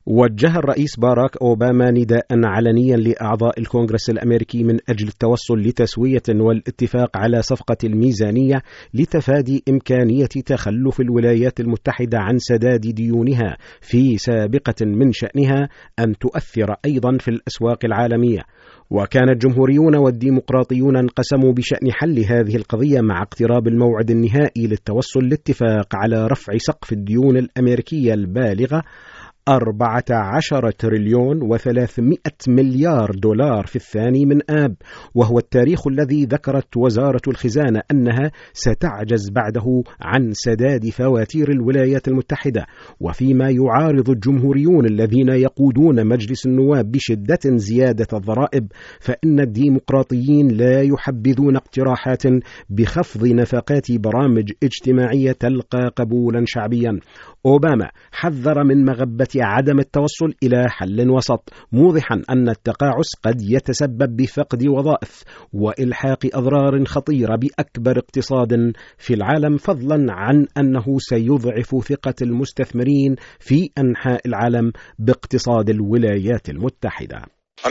وجه الرئيس باراك أوباما نداء علنيا لأعضاء الكونغرس الأمريكي من أجل التوصل لتسوية والاتفاق على صفقة الميزانية لتفادي إمكانية تخلف الولايات المتحدة عن سداد ديونها في سابقة من شأنها أن تؤثر أيضا في الأسواق العالمية. وكان الجمهوريون والديمقراطيون انقسموا بشأن حل هذه القضية مع اقتراب الموعد النهائي للتوصل لاتفاق على رفع سقف الديون الأمريكية البالغة 14 تريليون و300 مليار دولار في الثاني من آب، وهو التاريخ الذي ذكرت وزارة الخزانة أنها ستعجز بعده عن سداد فواتير الولايات المتحدة. وفيما يعارض الجمهوريون الذين يقودون مجلس النواب بشدة زيادة الضرائب، فإن الديمقراطيين لا يحبذون اقتراحات بخفض نفقات برامج اجتماعية تلقى قبولا شعبيا. أوباما حذر من مغبة عدم التوصل إلى حل وسط، موضحا أن التقاعس قد يتسبب بفقد وظائف وإلحاق أضرار خطيرة بأكبر اقتصاد في العالم، فضلا عن أنه سيضعف ثقة المستثمرين في أنحاء العالم باقتصاد الولايات المتحدة.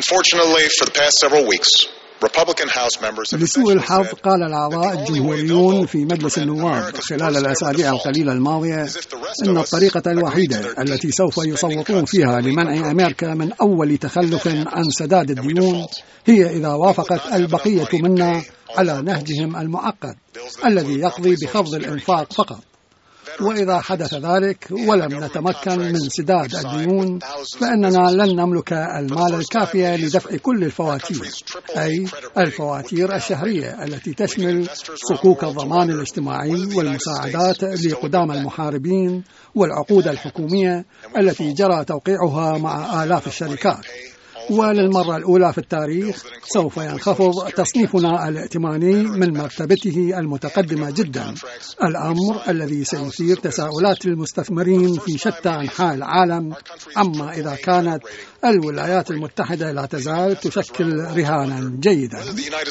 لسوء الحظ، قال الأعضاء الجمهوريون في مجلس النواب خلال الأسابيع القليلة الماضية إن الطريقة الوحيدة التي سوف يصوتون فيها لمنع أمريكا من أول تخلف عن سداد الديون هي إذا وافقت البقية منا على نهجهم المعقد الذي يقضي بخفض الإنفاق فقط. وإذا حدث ذلك ولم نتمكن من سداد الديون فإننا لن نملك المال الكافي لدفع كل الفواتير، أي الفواتير الشهرية التي تشمل صكوك الضمان الاجتماعي والمساعدات لقدام المحاربين والعقود الحكومية التي جرى توقيعها مع آلاف الشركات. وللمرة الأولى في التاريخ سوف ينخفض تصنيفنا الائتماني من مرتبته المتقدمة جدا، الأمر الذي سيثير تساؤلات المستثمرين في شتى أنحاء العالم عما إذا كانت الولايات المتحدة لا تزال تشكل رهانا جيدا.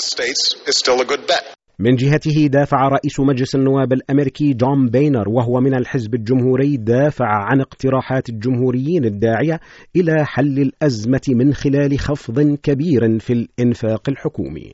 من جهته دافع رئيس مجلس النواب الأمريكي جون بينر وهو من الحزب الجمهوري دافع عن اقتراحات الجمهوريين الداعية إلى حل الأزمة من خلال خفض كبير في الإنفاق الحكومي.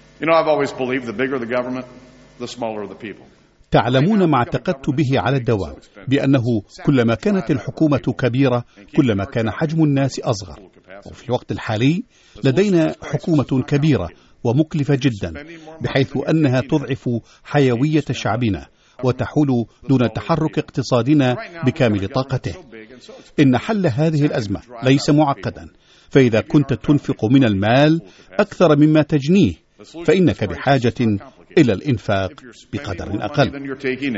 تعلمون ما اعتقدت به على الدوام بأنه كلما كانت الحكومة كبيرة كلما كان حجم الناس أصغر، وفي الوقت الحالي لدينا حكومة كبيرة ومكلفة جدا بحيث أنها تضعف حيوية شعبنا وتحول دون تحرك اقتصادنا بكامل طاقته. إن حل هذه الأزمة ليس معقدا، فإذا كنت تنفق من المال أكثر مما تجنيه فإنك بحاجة إلى الإنفاق بقدر أقل.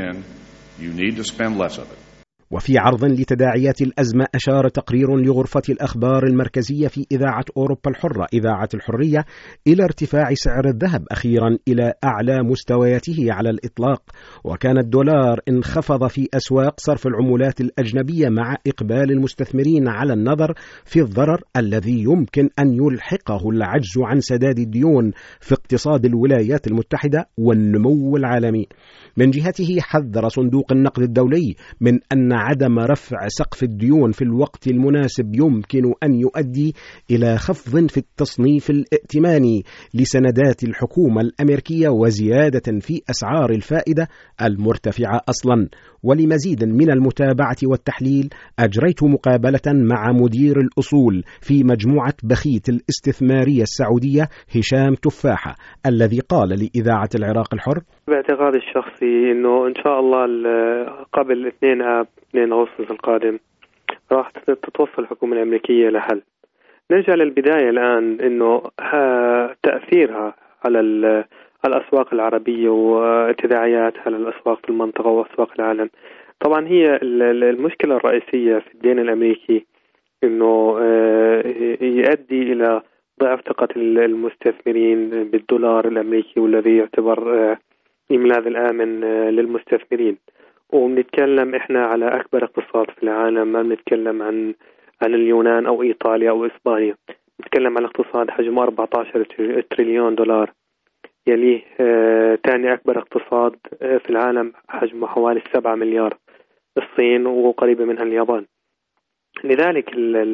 وفي عرض لتداعيات الأزمة أشار تقرير لغرفة الأخبار المركزية في إذاعة أوروبا الحرة إذاعة الحرية إلى ارتفاع سعر الذهب أخيرا إلى أعلى مستوياته على الإطلاق، وكان الدولار انخفض في أسواق صرف العملات الأجنبية مع إقبال المستثمرين على النظر في الضرر الذي يمكن أن يلحقه العجز عن سداد الديون في اقتصاد الولايات المتحدة والنمو العالمي. من جهته حذر صندوق النقد الدولي من أن عدم رفع سقف الديون في الوقت المناسب يمكن أن يؤدي إلى خفض في التصنيف الائتماني لسندات الحكومة الأمريكية وزيادة في أسعار الفائدة المرتفعة أصلا. ولمزيد من المتابعة والتحليل أجريت مقابلة مع مدير الأصول في مجموعة بخيت الاستثمارية السعودية هشام تفاحة الذي قال لإذاعة العراق الحر: باعتقادي الشخصي أنه إن شاء الله قبل 2 أغسطس القادم راح تتوصل الحكومة الأمريكية لحل. نرجع للبداية الآن، أنه تأثيرها على الأسواق العربية وتداعياتها على الأسواق في المنطقة وأسواق العالم. طبعا هي المشكلة الرئيسية في الدين الأمريكي أنه يؤدي إلى ضعف ثقة المستثمرين بالدولار الأمريكي، والذي يعتبر الملاذ الآمن للمستثمرين. وبنتكلم إحنا على أكبر اقتصاد في العالم، ما بنتكلم عن اليونان أو إيطاليا أو إسبانيا، نتكلم على اقتصاد حجمه 14 تريليون دولار، يليه ثاني أكبر اقتصاد في العالم حجمه حوالي 7 مليار الصين، وقريبة منها اليابان. لذلك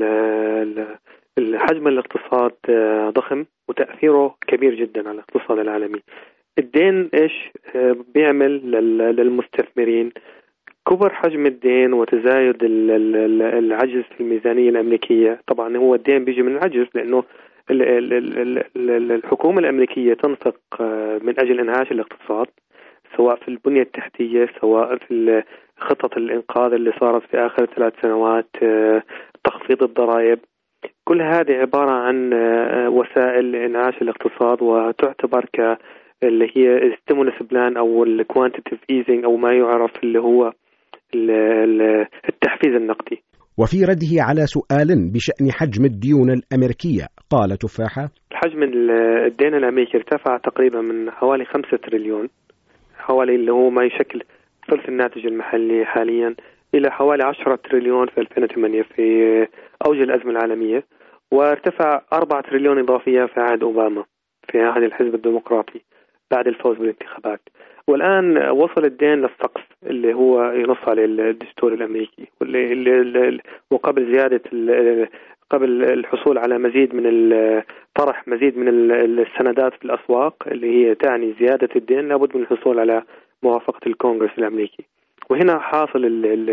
حجم الاقتصاد ضخم وتأثيره كبير جدا على الاقتصاد العالمي. الدين إيش بيعمل للمستثمرين؟ كبر حجم الدين وتزايد العجز في الميزانية الأمريكية. طبعا هو الدين بيجي من العجز، لأنه الحكومة الأمريكية تنفق من أجل إنعاش الاقتصاد، سواء في البنية التحتية، سواء في خطط الإنقاذ اللي صارت في آخر 3 سنوات، تخفيض الضرائب. كل هذه عبارة عن وسائل لإنعاش الاقتصاد، وتعتبر اللي هي stimulus plan أو quantitative easing، أو ما يعرف اللي هو التحفيز النقدي. وفي رده على سؤال بشأن حجم الديون الأمريكية قال تفاحة: حجم الدين الأمريكي ارتفع تقريبا من حوالي 5 تريليون، حوالي اللي هو ما يشكل ثلث الناتج المحلي حاليا، إلى حوالي 10 تريليون في 2008 في أوج الأزمة العالمية، وارتفع 4 تريليون إضافية في عهد أوباما في عهد الحزب الديمقراطي بعد الفوز بالانتخابات. والآن وصل الدين للسقف اللي هو ينص عليه الدستور الأمريكي، وقبل زيادة قبل الحصول على مزيد من طرح مزيد من السندات في الأسواق اللي هي تعني زيادة الدين، لابد من الحصول على موافقة الكونغرس الأمريكي. وهنا حاصل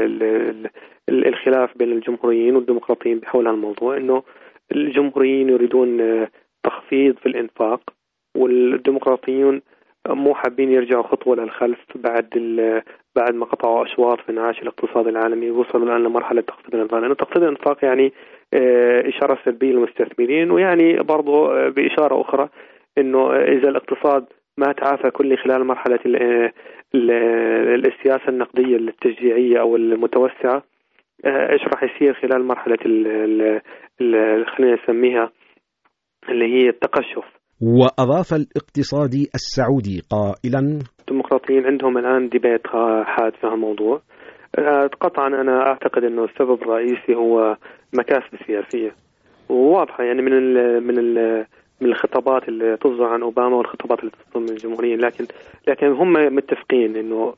الخلاف بين الجمهوريين والديمقراطيين بحول الموضوع، إنه الجمهوريين يريدون تخفيض في الإنفاق، والديمقراطيون مو حابين يرجعوا خطوة للخلف بعد ما قطعوا أشواط في انعاش الاقتصاد العالمي، وصلوا الآن لمرحلة تخفيض الإنفاق. لأنه تخفيض الإنفاق يعني إشارة سلبية للمستثمرين، ويعني برضو بإشارة أخرى إنه إذا الاقتصاد ما تعافى كل خلال مرحلة السياسة النقدية التشجيعية أو المتوسعة، إيش راح يصير خلال مرحلة خلينا نسميها اللي هي التقشف. وأضاف الاقتصادي السعودي قائلا: الديمقراطيين عندهم الآن ديبيت حاد في هالموضوع. قطعا أنا أعتقد أنه السبب الرئيسي هو مكاسب سياسية وواضحة، يعني من الخطابات اللي تصدر عن أوباما والخطابات اللي تصدر من الجمهوريين، لكن هم متفقين إنه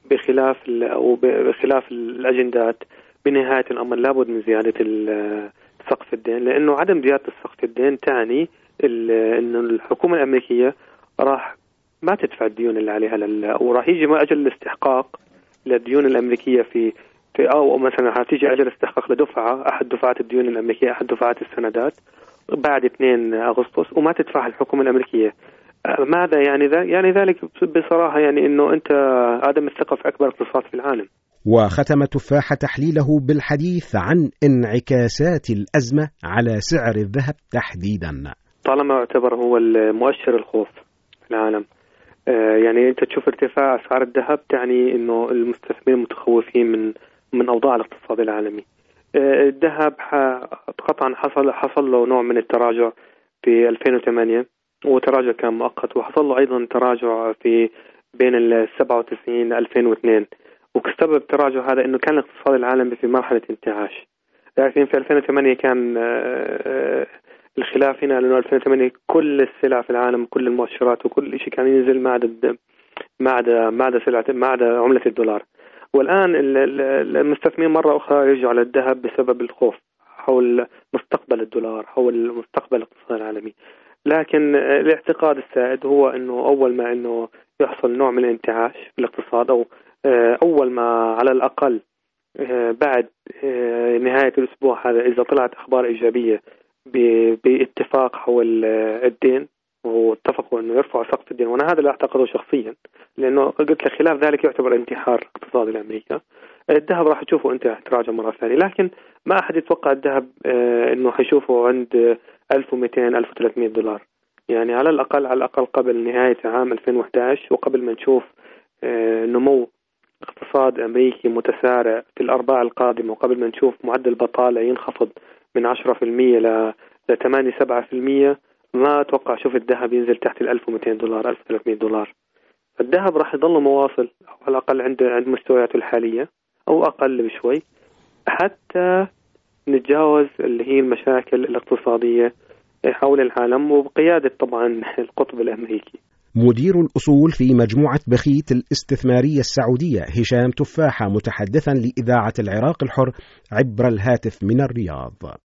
بخلاف الأجندات بنهاية الأمر لابد من زيادة سقف الدين، لأنه عدم زيادة سقف الدين تعني إنه الحكومة الأمريكية راح ما تدفع الديون اللي عليها وراح يجي ما أجل الاستحقاق للديون الأمريكية في أو مثلا هتيجي أجل استحقاق لدفعة أحد دفعات الديون الأمريكية، أحد دفعات السندات بعد 2 أغسطس، وما تدفعها الحكومة الأمريكية. ماذا يعني ذلك بصراحة يعني إنه أنت عدم الثقة في أكبر اقتصاد في العالم. وختم تفاحة تحليله بالحديث عن انعكاسات الأزمة على سعر الذهب تحديدا. طالما يعتبر هو المؤشر الخوف في العالم، يعني أنت تشوف ارتفاع أسعار الذهب تعني إنه المستثمرين متخوفين من أوضاع الاقتصاد العالمي. الذهب قطعا حصل له نوع من التراجع في 2008، وتراجع كان مؤقت، وحصل له أيضا تراجع في بين 97 ل 2002. وكسبب تراجع هذا إنه كان الاقتصاد العالمي في مرحلة انتعاش. لكن في 2008 كان الخلاف هنا، لأنه 2008 كل السلع في العالم، كل المؤشرات وكل شيء كان ينزل ما عدا عملة الدولار. والآن المستثمرين مرة أخرى يرجعوا على الذهب بسبب الخوف حول مستقبل الدولار، حول مستقبل الاقتصاد العالمي. لكن الاعتقاد السائد هو إنه أول ما إنه يحصل نوع من الانتعاش في الاقتصاد، أو أول ما على الأقل بعد نهاية الأسبوع هذا إذا طلعت أخبار إيجابية باتفاق حول الدين، واتفقوا أنه يرفعوا سقف الدين، وأنا هذا اللي أعتقده شخصيا، لأنه قلت لك خلاف ذلك يعتبر انتحار اقتصادي لأمريكا. الذهب راح تشوفه أنت تراجع مرة ثانية، لكن ما أحد يتوقع الذهب أنه حيشوفه عند 1200-1300 دولار، يعني على الأقل قبل نهاية عام 2011، وقبل ما نشوف نمو اقتصاد أمريكي متسارع في الأرباع القادمة، وقبل ما نشوف معدل البطالة ينخفض من 10% ل 8-7%، ما أتوقع شوف الذهب ينزل تحت 1200 دولار 1300 دولار. الذهب راح يظل مواصل أو على الأقل عند مستوياته الحالية أو أقل بشوي، حتى نتجاوز اللي هي المشاكل الاقتصادية حول العالم، وبقيادة طبعا القطب الأمريكي. مدير الأصول في مجموعة بخيت الاستثمارية السعودية هشام تفاحة متحدثا لإذاعة العراق الحر عبر الهاتف من الرياض.